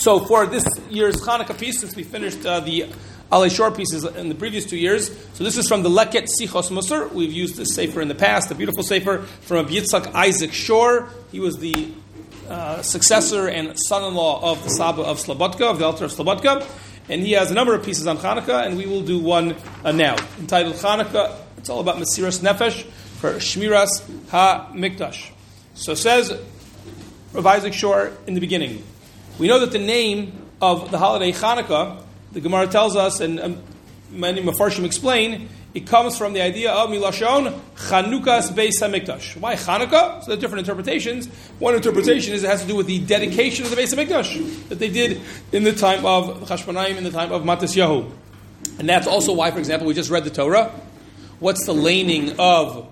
So for this year's Hanukkah piece, since we finished the Alei Shor pieces in the previous 2 years, so this is from the Leket Sichos Musar. We've used this sefer in the past, a beautiful sefer from Rabbi Yitzchak Isaac Shor. He was the successor and son-in-law of the Saba of Slobodka, of the Alter of Slobodka, and he has a number of pieces on Hanukkah, and we will do one now, entitled Hanukkah. It's all about Mesiras Nefesh for Shmiras HaMikdash. So says Rav Isaac Shor in the beginning. We know that the name of the holiday Hanukkah, the Gemara tells us, and many Mefarshim explain, it comes from the idea of Milashon Chanukas Beis HaMikdash. Why Hanukkah? So there are different interpretations. One interpretation is it has to do with the dedication of the Beis HaMikdash that they did in the time of Chashmonaim, in the time of Matisyahu. And that's also why, for example, we just read the Torah. What's the laning of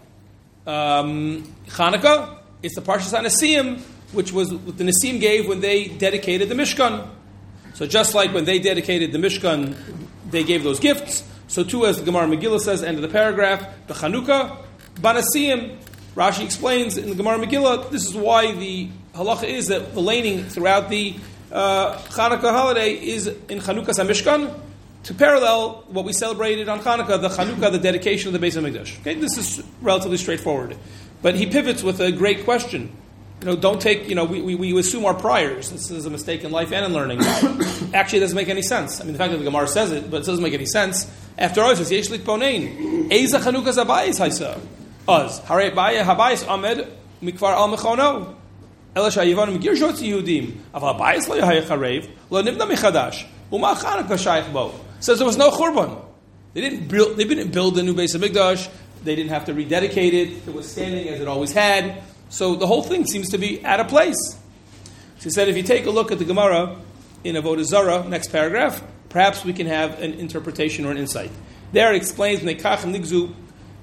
Hanukkah? It's the Parshas HaNesim, which was what the Nesim gave when they dedicated the Mishkan. So just like when they dedicated the Mishkan, they gave those gifts. So too, as the Gemara Megillah says, end of the paragraph, the Chanukah, Banasiyim. Rashi explains in the Gemara Megillah, this is why the halacha is that the laning throughout the Chanukah holiday is in Chanukas HaMishkan, to parallel what we celebrated on Chanukah, the dedication of the Beis HaMikdash. Okay, this is relatively straightforward. But he pivots with a great question. Don't take, we assume our priors. This is a mistake in life and in learning. Actually, it doesn't make any sense. I mean, the fact that the Gemara says it, but it doesn't make any sense. After all, it says, Yesh Litponein. Eiza Chanukas Habayis Haisa. Oz. Hare Habayis Ahmed Mikvar Al Mechono. Ela Shayivan Megir Shotzi Yehudim. Aval Habayis Lo Yahayach Harev. Lo Nibna Mechadash. Uma Chanukah Shaykh Bo. Says there was no Churban. They didn't build a new Beis HaMikdash. They didn't have to rededicate it. It was standing as it always had. So the whole thing seems to be out of place. She said, if you take a look at the Gemara in Avodah Zarah, next paragraph, perhaps we can have an interpretation or an insight. There it explains, Nekach Nigzu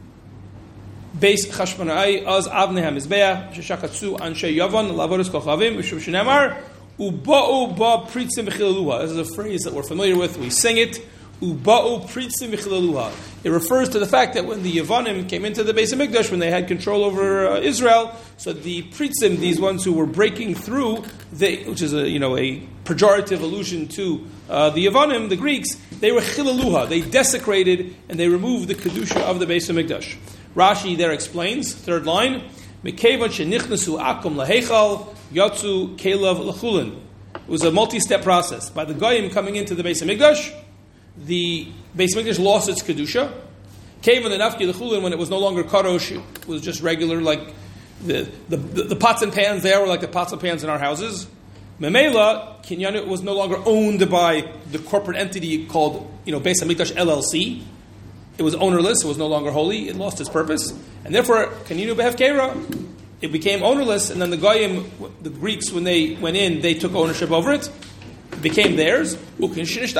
Beis Chashmonai Az Avnei HaMizbeach Sheshakatsu Anshe Yavan Lavodas Kochavim Mishum Shenemar Uba'u Ba Pritzim V'chilaluha. This is a phrase that we're familiar with. We sing it. Uba'u Pritzim V'chilaluha. It refers to the fact that when the Yavanim came into the Beis HaMikdash, when they had control over Israel, so the Pritzim, these ones who were breaking through, which is a pejorative allusion to the Yavanim, the Greeks, they were chilaluha. They desecrated and they removed the kedusha of the Beis HaMikdash. Rashi there explains, third line, Mekevan shenichnasu akum laheichal yatsu kelav lachulin. It was a multi-step process. By the Goyim coming into the Beis HaMikdash, the Beis HaMikdash lost its kedusha. Came in the nafki lechulin when it was no longer kadosh, it was just regular, like the pots and pans there were like the pots and pans in our houses. Memela Kinyan was no longer owned by the corporate entity called Beis HaMikdash LLC. It was ownerless. It was no longer holy. It lost its purpose, and therefore Kaninu behefkera. It became ownerless, and then the Goyim, the Greeks, when they went in, they took ownership over it. It became theirs. Then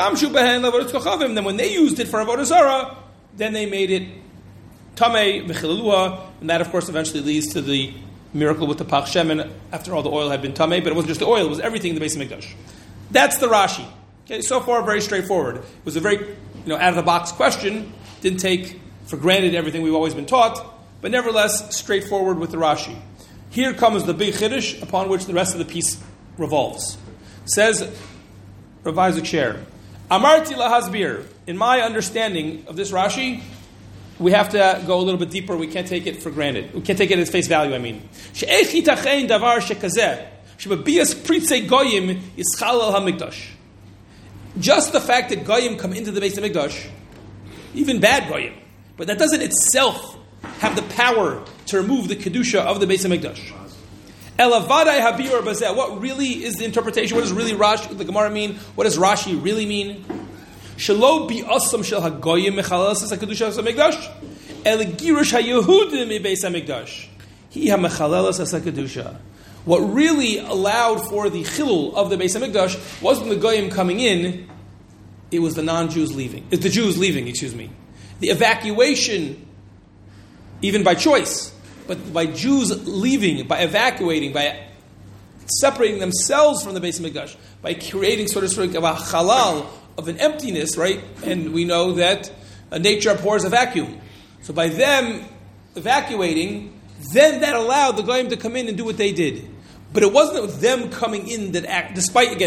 when they used it for Avodah Zarah, then they made it Tamei V'chilaluha, and that, of course, eventually leads to the miracle with the Pach Shemen. After all, the oil had been Tamei, but it wasn't just the oil; it was everything in the Beis HaMikdash. That's the Rashi. Okay, so far very straightforward. It was a very out of the box question. Didn't take for granted everything we've always been taught, but nevertheless straightforward with the Rashi. Here comes the big chiddush upon which the rest of the piece revolves. Says Rav Isaac Shor, Amarti lahasbir. In my understanding of this Rashi, we have to go a little bit deeper. We can't take it for granted. We can't take it at face value. I mean, she'ech yitachein davar shekazeh shebebias pritzei goyim yischalel hamikdash. Just the fact that goyim come into the Beis HaMikdash, even bad goyim, but that doesn't itself have the power to remove the kedusha of the Beis HaMikdash. Elavadai habir bazeh. What really is the interpretation? What does really Rashi, the Gemara mean? What does Rashi really mean? Shelo bi asam shel hagoyim mechalas es hakedusha hamikdash el girush hayehudim mi Beis HaMikdash hi hamechalelas es hakedusha. What really allowed for the chilul of the Beis HaMikdash wasn't the goyim coming in; it was the non-Jews leaving. It's the Jews leaving. The evacuation, even by choice, but by Jews leaving, by evacuating, by separating themselves from the Beis HaMikdash, by creating sort of a halal of an emptiness, right? And we know that nature abhors a vacuum. So by them evacuating, then that allowed the Goyim to come in and do what they did. But it wasn't them coming in that act, despite, again,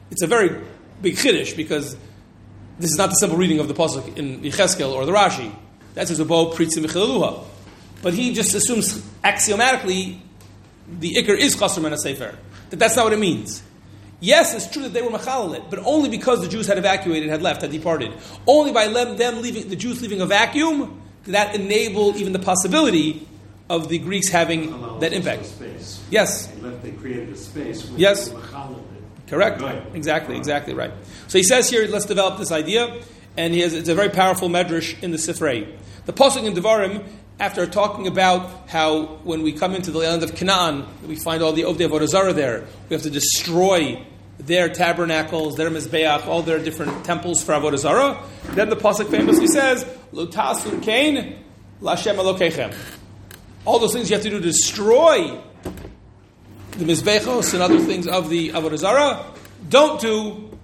it's a very big chiddush because this is not the simple reading of the pasuk in Yecheskel or the Rashi. That says Ubo Pritzim Mechileluha. But he just assumes axiomatically the Iker is Chasr Min HaSefer. That's not what it means. Yes, it's true that they were Mechalel it, but only because the Jews had evacuated, had left, had departed. Only by them leaving, the Jews leaving a vacuum, did that enable even the possibility of the Greeks having that impact. Space. Yes. They created a space. Yes. Correct. Right. Exactly right. So he says here, let's develop this idea, and it's a very powerful medrash in the Sifrei. The pasuk in Devarim, after talking about how when we come into the land of Canaan, we find all the Ovdei Avodah Zarah there, we have to destroy their tabernacles, their mizbeach, all their different temples for Avodah Zarah. Then the pasuk famously says, Lo tasun kain l'Hashem Elokeichem. All those things you have to do to destroy the mizbechos and other things of the Avodah Zarah, don't do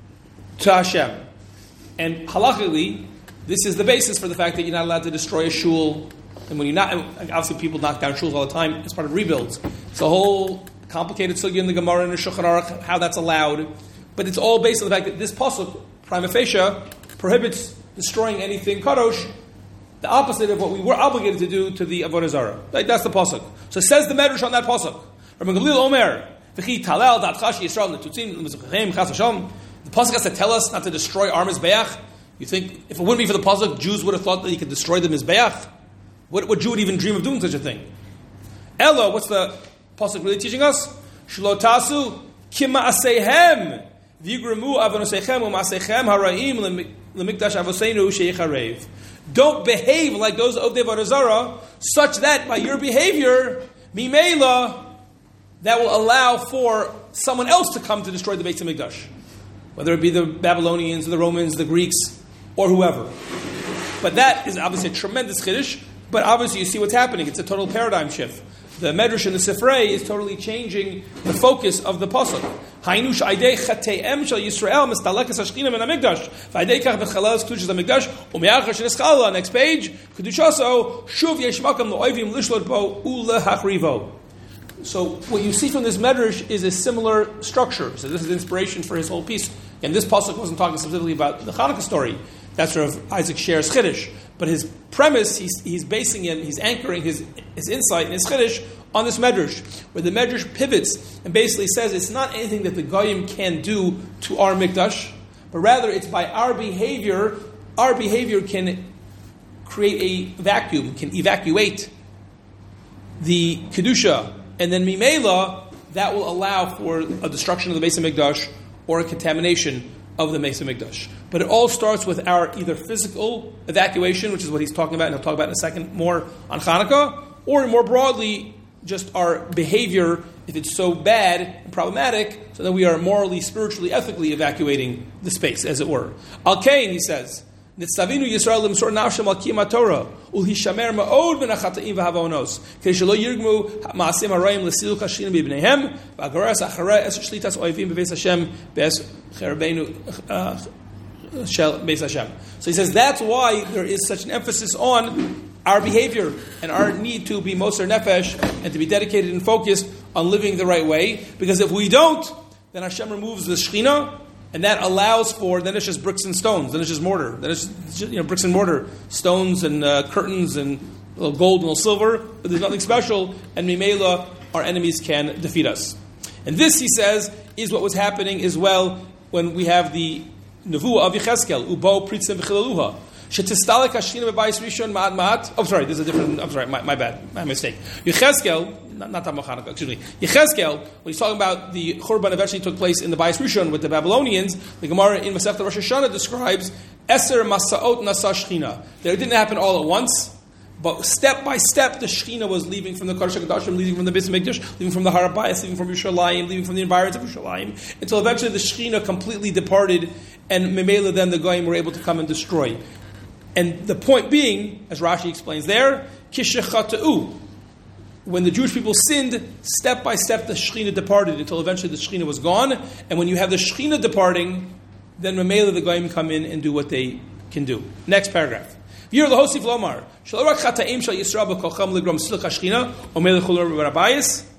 to Hashem. And halachically, this is the basis for the fact that you're not allowed to destroy a shul. And when you're not, obviously people knock down shuls all the time as part of rebuilds. It's a whole complicated sugya in the Gemara and the Shulchan Aruch, how that's allowed. But it's all based on the fact that this pasuk, prima facie, prohibits destroying anything kadosh, the opposite of what we were obligated to do to the Avodah Zarah. Like, that's the pasuk. So it says the medrash on that pasuk. Rabbi Gamliel Omer, V'chi talel da'atchash Yisrael netutzim l'mizbecheim chas v'shalom. The pasuk has to tell us not to destroy our mizbeach. You think, if it wouldn't be for the pasuk, Jews would have thought that you could destroy the mizbeach? What Jew would even dream of doing such a thing? Elo, what's the pasuk really teaching us? Shlo tasu kima aseihem v'yigremu avonosechem u'masechem haraim l'mikdash avoseinu sheyicharev. Don't behave like those of the Avodah Zarah, such that by your behavior, mimela, that will allow for someone else to come to destroy the Beit HaMikdash. Whether it be the Babylonians, the Romans, the Greeks, or whoever. But that is obviously a tremendous chiddush, but obviously you see what's happening. It's a total paradigm shift. The Medrash in the Sifrei is totally changing the focus of the pasuk. Hainush aidei chateim shel Yisrael mistalekas hashchina min hamikdash. V'aidei kach b'chalal kedushas hamikdash u'me'achar sheneschala. Next page, kedushaso shuv yesh makam lo'oivim lishlot bo u'lehachrivo. So what you see from this Medrash is a similar structure. So this is the inspiration for his whole piece. And this pasuk wasn't talking specifically about the Hanukkah story. That's sort of Isaac Sher's chiddush. But his premise, he's basing it, he's anchoring his insight and his chiddush on this Medrash, where the Medrash pivots and basically says it's not anything that the Goyim can do to our Mikdash, but rather it's by our behavior can create a vacuum, can evacuate the Kedusha, and then Mimela, that will allow for a destruction of the Beis HaMikdash or a contamination of the Beis HaMikdash. But it all starts with our either physical evacuation, which is what he's talking about, and he'll talk about in a second more on Hanukkah, or more broadly, just our behavior, if it's so bad and problematic, so that we are morally, spiritually, ethically evacuating the space, as it were. Al-Kain, he says, Nitzavinu Yisrael limsor nafshem al kiyam haTorah ulhishamer ma'od ben hachata'im v'havonos k'day shelo yirgmu ma'asim harayim l'siluk hashchina b'ibneihem v'agaras acharei es shlitas oivim b'beis Hashem b'es cherebeinu shel beis Hashem. So he says that's why there is such an emphasis on our behavior and our need to be moser nefesh and to be dedicated and focused on living the right way. Because if we don't, then Hashem removes the Shekhinah. And that allows for, then it's just bricks and stones, then it's just mortar, then it's just, bricks and mortar, stones and curtains and a little gold and a little silver, but there's nothing special, and Mimela, our enemies can defeat us. And this, he says, is what was happening as well when we have the Nevuah of Yecheskel, Ubo Pritzim V'chilaluha. Shetistalek Hashchina B'bayis Rishon Ma'at Ma'at. Oh, sorry, there's a different, I'm sorry, my bad, my mistake. Yecheskel, not Hanukkah, excuse me. Yecheskel, when he's talking about the Churban eventually took place in the Bayis Rishon with the Babylonians, the Gemara in Masechta Rosh Hashanah describes Eser Masaot Nasa Shechina. That it didn't happen all at once, but step by step the Shechina was leaving from the Kodesh HaKadoshim, leaving from the Beis HaMikdash, leaving from the Har HaBayis, leaving from Yerushalayim, leaving from the environs of Yerushalayim, until eventually the Shechina completely departed, and Memela then the Goyim were able to come and destroy. And the point being, as Rashi explains there, Kishechata'u, when the Jewish people sinned, step by step the Shekhinah departed until eventually the Shekhinah was gone. And when you have the Shekhinah departing, then Mamela the Goyim come in and do what they can do. Next paragraph. V'yer lahosif lomar, shelo rak chata'im shel Yisrael b'kocham ligram silach hashchina, omer l'chol rabayis.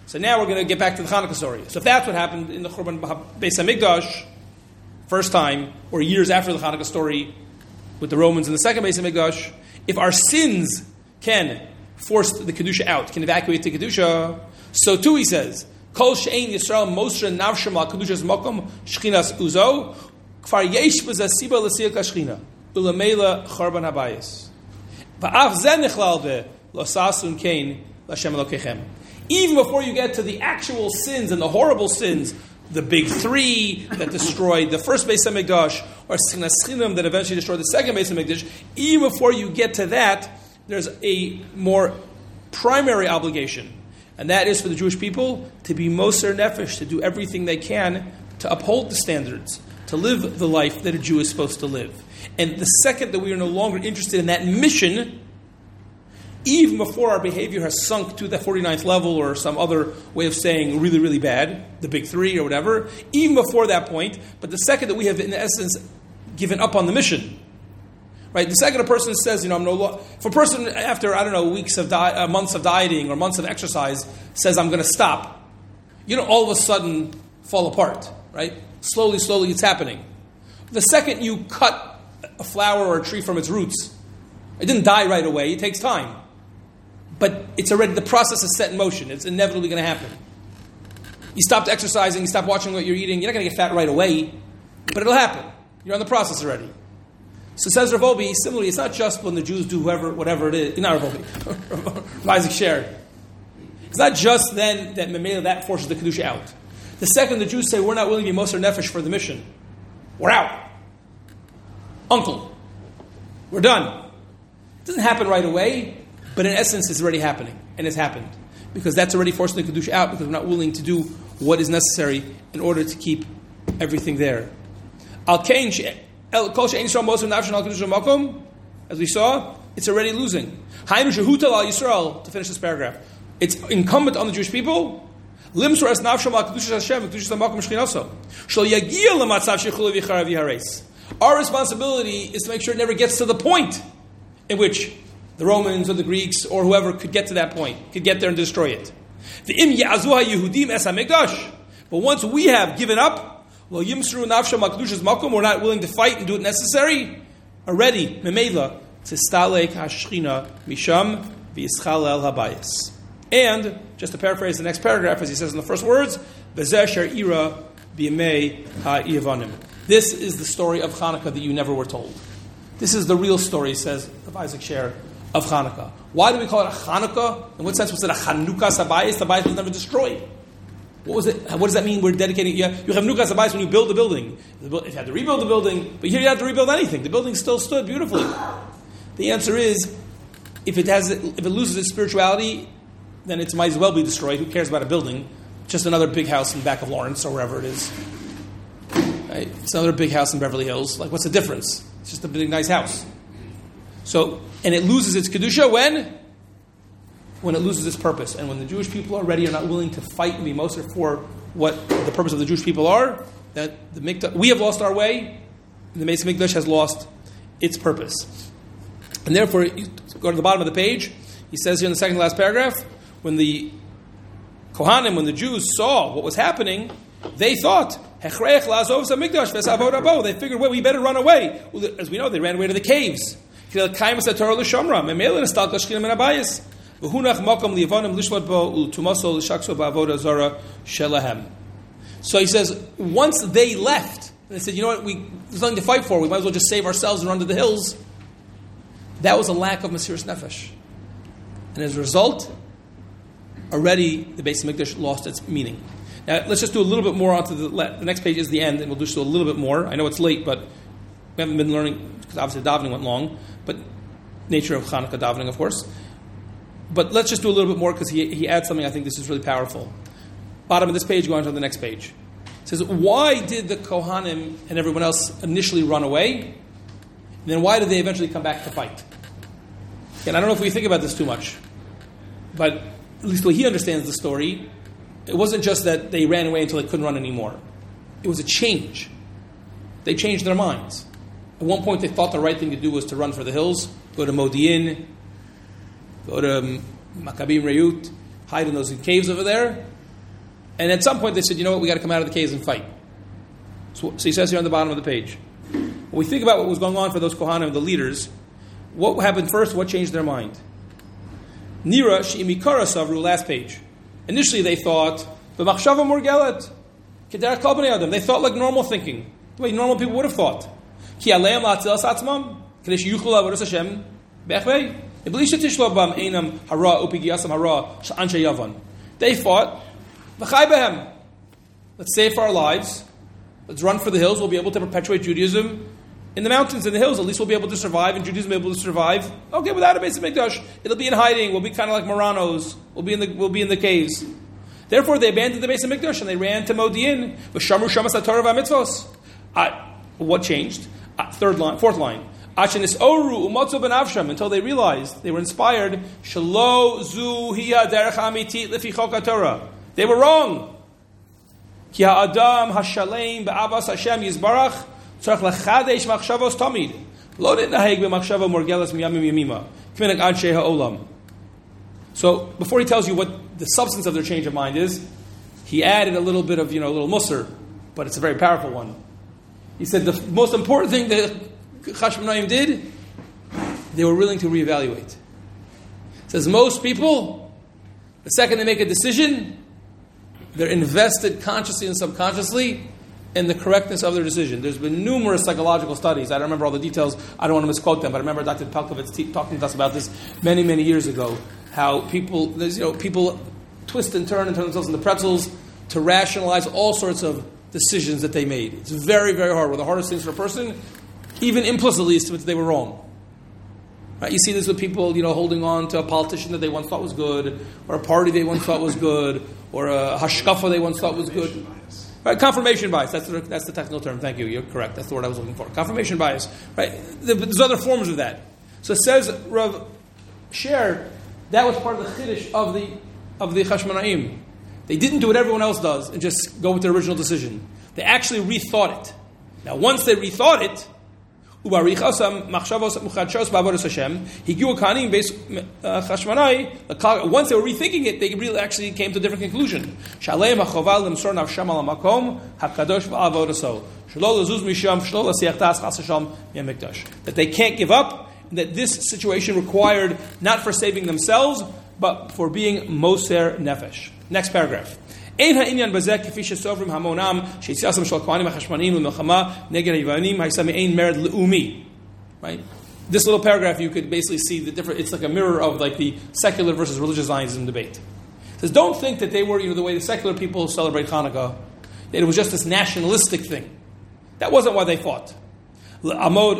So now we're going to get back to the Hanukkah story. So if that's what happened in the Churban Beis HaMikdash, first time, or years after the Hanukkah story with the Romans in the second Beis HaMikdash, if our sins can force the Kedusha out, can evacuate the Kedusha, so too he says, Kol she'ein Yisrael mosre navshem al Kedusha's mokom shchinas uzo, kfar yesh b'zeh siba l'siyak ha'shchina, u'lamela charban habayis. Va'af zeh nichlal be, lo sasun kein l'Hashem Elokechem. Even before you get to the actual sins and the horrible sins, the big three that destroyed the first Beis HaMikdash, or Schinas Chinim that eventually destroyed the second Beis HaMikdash, even before you get to that, there's a more primary obligation. And that is for the Jewish people to be Moser Nefesh, to do everything they can to uphold the standards, to live the life that a Jew is supposed to live. And the second that we are no longer interested in that mission, even before our behavior has sunk to the 49th level or some other way of saying really, really bad, the big three or whatever, even before that point, but the second that we have, in essence, given up on the mission, right? The second a person says, I'm if a person after, weeks of months of dieting or months of exercise says, I'm going to stop, you don't all of a sudden fall apart, right? Slowly, it's happening. The second you cut a flower or a tree from its roots, it didn't die right away, it takes time. But it's already, the process is set in motion. It's inevitably going to happen. You stopped exercising, you stopped watching what you're eating, you're not going to get fat right away, but it'll happen. You're on the process already. So says Rav Obi, similarly, it's not just when the Jews do whatever it is, not Rav Obi, Rav Isaac Sher. It's not just then that Memela that forces the Kedusha out. The second the Jews say, we're not willing to be Moser Nefesh for the mission, we're out. Uncle, we're done. It doesn't happen right away, but in essence, it's already happening, and it's happened. Because that's already forcing the Kedusha out, because we're not willing to do what is necessary in order to keep everything there. As we saw, it's already losing. To finish this paragraph, it's incumbent on the Jewish people our responsibility is to make sure it never gets to the point in which the Romans or the Greeks or whoever could get to that point, could get there and destroy it. But once we have given up, we're not willing to fight and do it necessary, already, memela, tistalek hashchina misham v'yischalel habayis. And, just to paraphrase the next paragraph, as he says in the first words, B'zeh ira b'yemei ha'yevanim. This is the story of Hanukkah that you never were told. This is the real story, says Rav Isaac Sher, of Hanukkah. Why do we call it a Hanukkah? In what sense was it a Chanukah Sabayis? The Bayis was never destroyed. What was it? What does that mean? We're dedicating. You have Chanukah Sabayis when you build the building. If you had to rebuild the building, but here you have to rebuild anything. The building still stood beautifully. The answer is, if it loses its spirituality, then it might as well be destroyed. Who cares about a building? Just another big house in the back of Lawrence or wherever it is. Right? It's another big house in Beverly Hills. Like, what's the difference? It's just a big, nice house. So, and it loses its Kedusha when it loses its purpose. And when the Jewish people are not willing to fight and be Moser for what the purpose of the Jewish people are, that we have lost our way, and the Beis HaMikdash has lost its purpose. And therefore, you go to the bottom of the page, he says here in the second to last paragraph, when the Kohanim, when the Jews saw what was happening, they thought, they figured, well, we better run away. Well, as we know, they ran away to the caves. So he says, once they left, and they said, you know what, there's nothing to fight for, we might as well just save ourselves and run to the hills. That was a lack of Mesiras Nefesh. And as a result, already the Beis HaMikdash lost its meaning. Now, let's just do a little bit more onto the next page is the end, and we'll just do a little bit more. I know it's late, but we haven't been learning, because obviously the davening went long, but nature of Hanukkah davening, of course. But let's just do a little bit more, because he adds something I think this is really powerful. Bottom of this page, go on to the next page. It says, why did the Kohanim and everyone else initially run away? And then why did they eventually come back to fight? And I don't know if we think about this too much, but at least the way he understands the story, it wasn't just that they ran away until they couldn't run anymore. It was a change. They changed their minds. At one point, they thought the right thing to do was to run for the hills, go to Modi'in, go to Maccabim Reut, hide in those caves over there. And at some point they said, you know what, we got to come out of the caves and fight. So he says here on the bottom of the page. When we think about what was going on for those Kohanim, the leaders, what happened first, what changed their mind? Nira she'imikara savru, last page. Initially they thought, b'machshava murgelet, k'derech kol bnei adam. They thought like normal thinking, the way normal people would have thought. Ki aleim la'atzilas atzmam, k'desh yuchlu avodas Hashem, b'echvei, iblisha tishlo bam einam hara upigiyasam hara sh'anshe yavan. They thought, v'chai behem, let's save for our lives, let's run for the hills, we'll be able to perpetuate Judaism in the mountains, in the hills, at least we'll be able to survive, and Judaism will be able to survive. Okay, without a Beis Hamikdash, it'll be in hiding, we'll be kind of like Moranos, we'll be in the caves. Therefore, they abandoned the Beis Hamikdash and they ran to Modi'in, v'shamru shamas haTorah v'mitzvos. What changed? Fourth line. Oru umotzu benavsham, until they realized, they were inspired, shelo zu hiya derech amitit lefi chok haTorah. They were wrong. Ki ha'adam ha'shalem ba'avas Hashem yizbarach tzarech lechadesh machshavos tamid lo nitnaheg b'machshava morgelas miyamim yamima k'minak anshe ha'olam. So before he tells you what the substance of their change of mind is, he added a little bit of, a little musar, but it's a very powerful one. He said the most important thing that Chashmonaim did, they were willing to reevaluate. It says most people, the second they make a decision, they're invested consciously and subconsciously in the correctness of their decision. There's been numerous psychological studies. I don't remember all the details. I don't want to misquote them, but I remember Dr. Pelkovitz talking to us about this many, many years ago. How people twist and turn themselves into pretzels to rationalize all sorts of decisions that they made. It's very, very hard. One of the hardest things for a person, even implicitly, is to admit that they were wrong. Right? You see this with people, holding on to a politician that they once thought was good, or a party they once thought was good, or a hashkafa they once thought was good. Right? Confirmation bias. That's the technical term. Thank you. You're correct. That's the word I was looking for. Confirmation bias. Right? There's other forms of that. So it says Rav Sher, that was part of the chiddush of the Chashmonaim. They didn't do what everyone else does and just go with their original decision. They actually rethought it. Now, once they rethought it, once they were rethinking it, they really actually came to a different conclusion. That they can't give up, that this situation required not for saving themselves, but for being moser nefesh. Next paragraph. Right? This little paragraph, you could basically see the different. It's like a mirror of like the secular versus religious Zionism debate. It says, don't think that they were, the way the secular people celebrate Hanukkah, that it was just this nationalistic thing. That wasn't why they fought. No,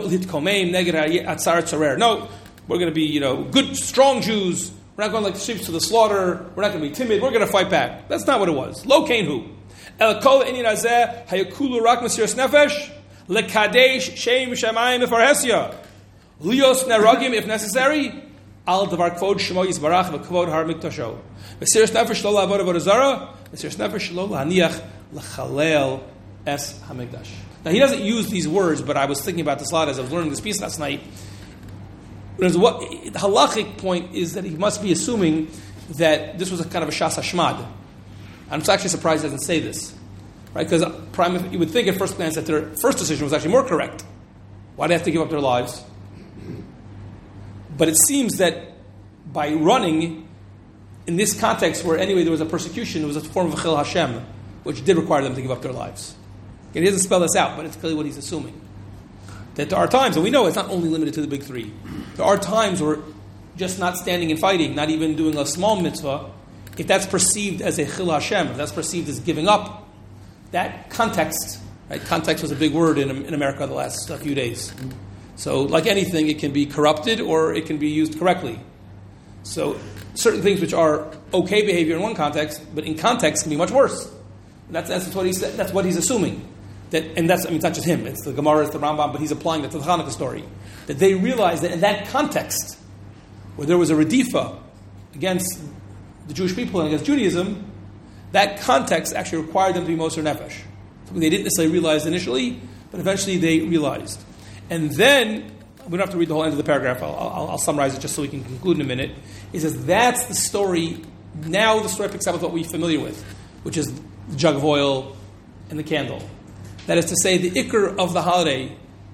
we're going to be, good, strong Jews. We're not going like the sheep to the slaughter. We're not going to be timid. We're going to fight back. That's not what it was. Lo kainhu. El kol inyan hazeh hayakulu rak mesiras nefesh lekadesh shem shamayim efarhesia lios neragim if necessary al davar kvod shemo yisbarach v'kvod har miktasho mesiras nefesh lo la'avod avodah zara mesiras nefesh lo la'aniach l'chalel es hamikdash. Now he doesn't use these words, but I was thinking about this a lot as I was learning this piece last night. The halachic point is that he must be assuming that this was a kind of a shas hashmad. I'm actually surprised he doesn't say this, right? Because you would think at first glance that their first decision was actually more correct. Why do they have to give up their lives? But it seems that by running, in this context where anyway there was a persecution, it was a form of chil Hashem, which did require them to give up their lives. And he doesn't spell this out, but it's clearly what he's assuming. That there are times, and we know it's not only limited to the big three, there are times where just not standing and fighting, not even doing a small mitzvah, if that's perceived as a chil Hashem, if that's perceived as giving up, that context, right? Context was a big word in America the last few days. So like anything, it can be corrupted or it can be used correctly. So certain things which are okay behavior in one context, but in context can be much worse. And that's what he said. That's what he's assuming. It's not just him. It's the Gemara, it's the Rambam, but he's applying that to the Hanukkah story. That they realized that in that context, where there was a redifa against the Jewish people and against Judaism, that context actually required them to be Moser Nefesh. Something they didn't necessarily realize initially, but eventually they realized. And then, we don't have to read the whole end of the paragraph, I'll summarize it just so we can conclude in a minute. He says, that's the story. Now the story picks up with what we're familiar with, which is the jug of oil, and the candle. That is to say, the ikr of the holiday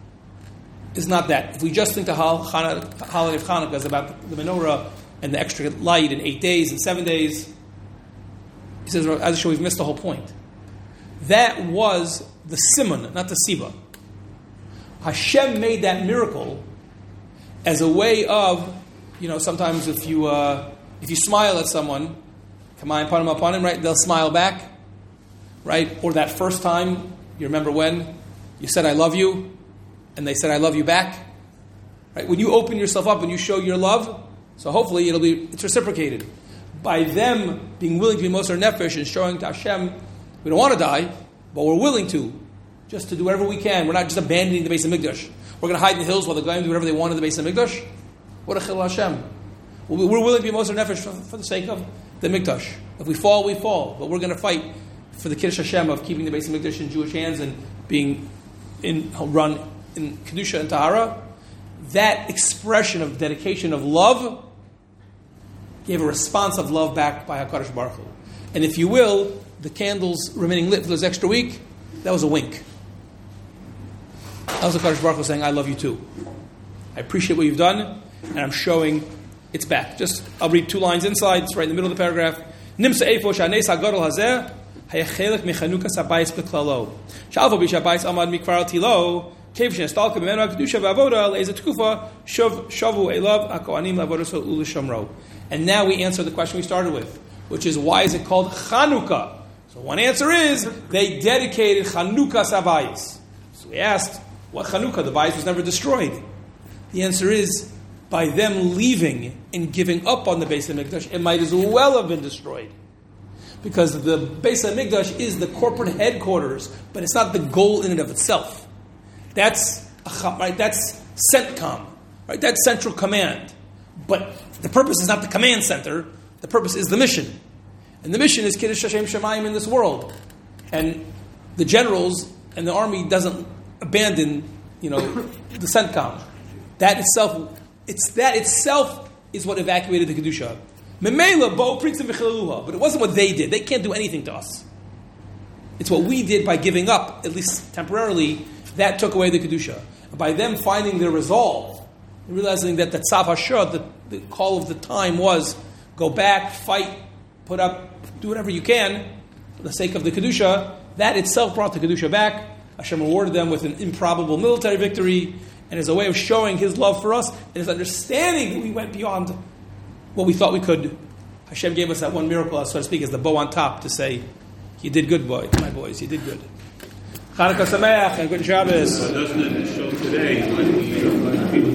is not that. If we just think the holiday of Hanukkah is about the menorah and the extra light in 8 days and 7 days, he says, as we've missed the whole point. That was the simon, not the siba. Hashem made that miracle as a way of, sometimes if you smile at someone, upon him, right? They'll smile back, right? Or that first time, you remember when you said, I love you, and they said, I love you back, right? When you open yourself up and you show your love, so hopefully it's reciprocated. By them being willing to be Moser Nefesh and showing to Hashem, we don't want to die, but we're willing to, just to do whatever we can. We're not just abandoning the Beis HaMikdash. We're going to hide in the hills while the Goyim do whatever they want in the Beis HaMikdash. What a chil Hashem. We're willing to be Moser Nefesh for the sake of the Mikdash. If we fall, we fall. But we're going to fight for the Kiddush Hashem of keeping the Beis HaMikdash in Jewish hands and being run in Kedusha and Tahara. That expression of dedication of love gave a response of love back by HaKadosh Baruch Hu. And if you will, the candles remaining lit for this extra week, that was a wink. That was HaKadosh Baruch Hu saying, I love you too. I appreciate what you've done, and I'm showing it's back. I'll read 2 lines inside, it's right in the middle of the paragraph. Nimsa eifo sha'nes ha'gadol hazeh hayachelek mechanukas habayis beklalo. Shalvo b'shabayis amad mikvar tilo kev shenestalka b'menu ha'kedusha v'avoda le'ezeh tkufa shavu elav ha'kohanim la'avodaso u'lishamro. And now we answer the question we started with, which is, why is it called Chanukah? So one answer is, they dedicated Chanukah Sabayis. So we asked, what Chanukah? The Bayis was never destroyed. The answer is, by them leaving and giving up on the Beis HaMikdash, it might as well have been destroyed. Because the Beis HaMikdash is the corporate headquarters, but it's not the goal in and of itself. That's CENTCOM, right? That's central command. But the purpose is not the command center. The purpose is the mission. And the mission is Kiddush Hashem Shemayim in this world. And the generals and the army doesn't abandon, the CENTCOM. That itself is what evacuated the Kedusha. But it wasn't what they did. They can't do anything to us. It's what we did by giving up, at least temporarily, that took away the Kedusha. And by them finding their resolve, realizing that the Tzav HaShah, the call of the time was, go back, fight, put up, do whatever you can for the sake of the Kedusha, that itself brought the Kedusha back. Hashem rewarded them with an improbable military victory, and as a way of showing His love for us, and His understanding that we went beyond what we thought we could. Hashem gave us that one miracle, so to speak, as the bow on top to say, you did good, my boys, you did good. Chanukah Sameach and good Shabbos. Doesn't it show today when people